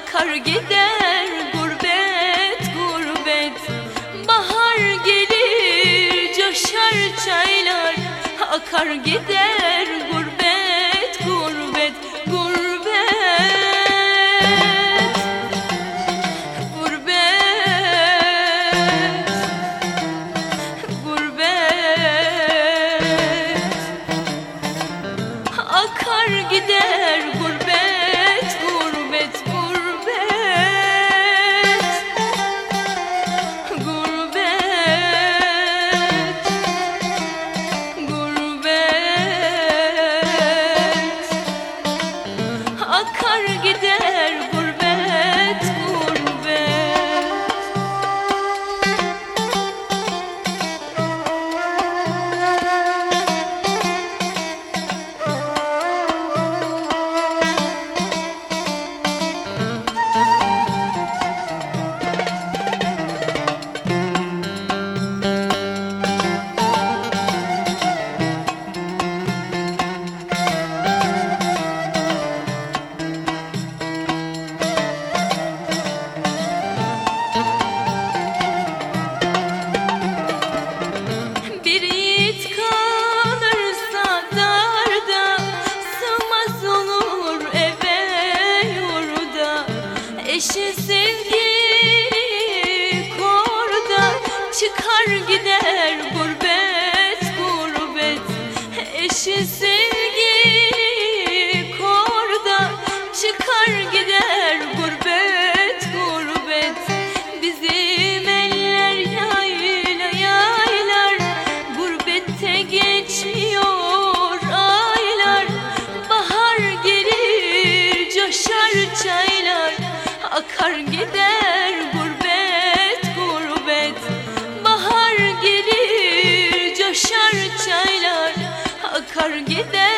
akar gider gurbet gurbet. Bahar gelir coşar çaylar, akar gider gurbet gurbet gurbet. Akar gider gurbet, gurbet, gurbet, gurbet, gurbet. Akar gider gurbet, gurbet. Bir yiğit kalırsa darda, sığmaz olur eve yurda. Eşi sevgili korda, çıkar gider gurbet gurbet. Eşi sevgili korda, çıkar gider gurbet gurbet. Bizim eller yayla yaylar, gurbette geçmiyor aylar. Bahar gelir coşar çaylar, akar gider gurbet gurbet. Bahar gelir coşar çaylar, akar gider